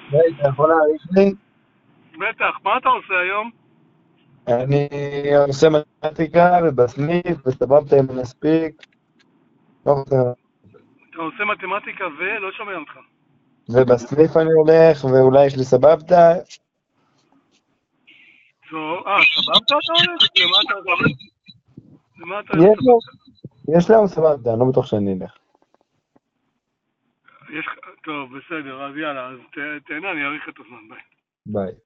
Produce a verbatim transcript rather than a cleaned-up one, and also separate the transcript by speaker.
Speaker 1: היי, אתה יכול להעריך לי?
Speaker 2: בטח, מה אתה עושה היום?
Speaker 1: אני עושה מתמטיקה ובסניף וסבבת אם נספיק. לא חסר.
Speaker 2: אתה עושה מתמטיקה ולא שומע אותך.
Speaker 1: ובסניף אני הולך, ואולי יש לי סבבתא.
Speaker 2: טוב, אה, סבבת אתה הולך? למה אתה הולך? למה אתה הולך
Speaker 1: יש לו,
Speaker 2: סבבת?
Speaker 1: יש להם סבבתא, אני לא בטוח שאני אלך.
Speaker 2: יש לך... טוב, בסדר, אז יאללה, אז ת- תהנה, אני אאריך את הזמן, ביי.
Speaker 1: ביי.